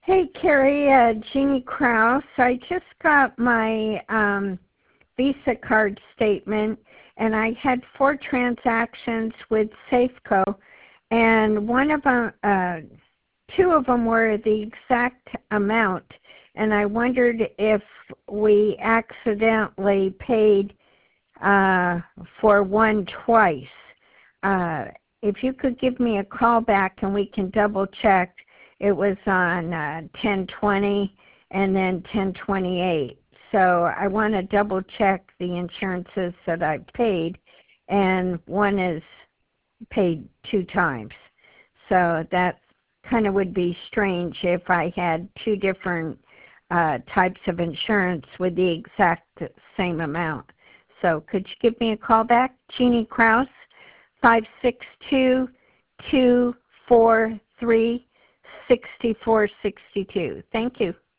Hey, Carrie, Jeannie Krause. I just got my Visa card statement, and I had 4 transactions with Safeco, and two of them were the exact amount, and I wondered if we accidentally paid for one twice. If you could give me a call back and we can double check. It was on 10/20 and then 10/28. So I want to double check the insurances that I paid, and one is paid 2 times. So that kind of would be strange if I had 2 different types of insurance with the exact same amount. So could you give me a call back? Jeannie Krause, 562-243-6462. Thank you.